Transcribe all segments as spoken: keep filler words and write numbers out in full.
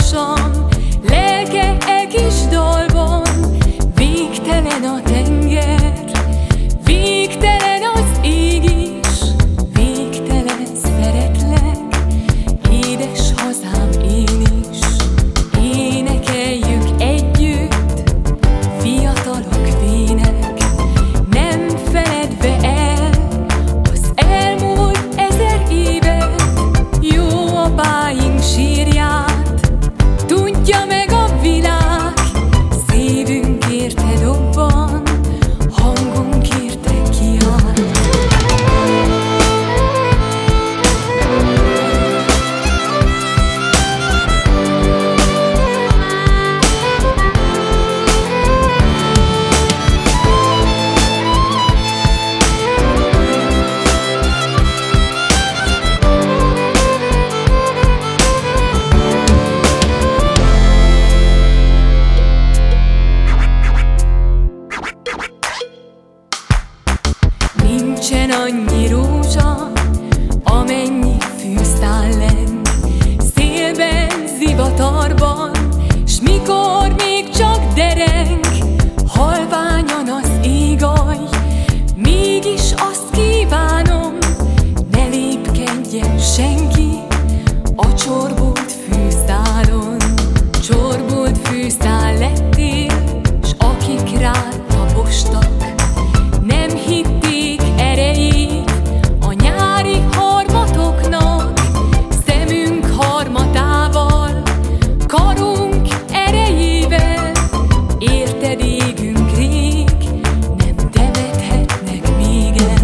társam, lelke e kis dalban. Végtelen a tenger, végtelen az ég is, végtelen szeretlek, édes hazám én is. Énekeljük együtt, fiatalok vének, nem feledve el az elmúlt ezer évet. Jó apáink sírját tudja meg a világ, szívünk érte dobban, hangunk érte kiáll. Nincsen annyi rózsa, amennyi fűszál lenn, szélben, zivatarban, s mikor még csak dereng, halványan az égaj, mégis azt kívánom, ne lépkedjen senki a csorbult fűszálon. Csorbult fűszál lettél, s akik rád tapostak, nem hitték erejét a nyári harmatoknak. Szemünk harmatával, karunk erejével, érted égünk rég, nem temethetnek még el.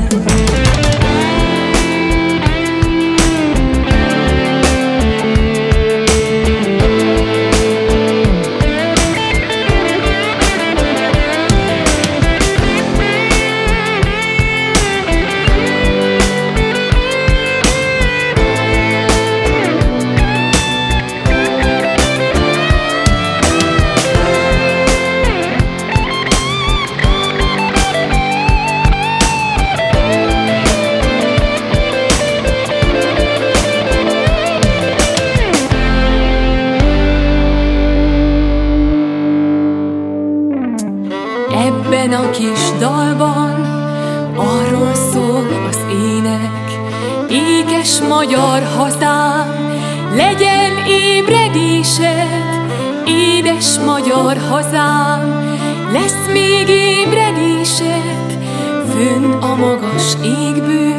Ebben a kis dalban arról szól az ének, ékes magyar hazám, legyen ébredésed, édes magyar hazám, lesz még ébredésed, fönn a magas égből.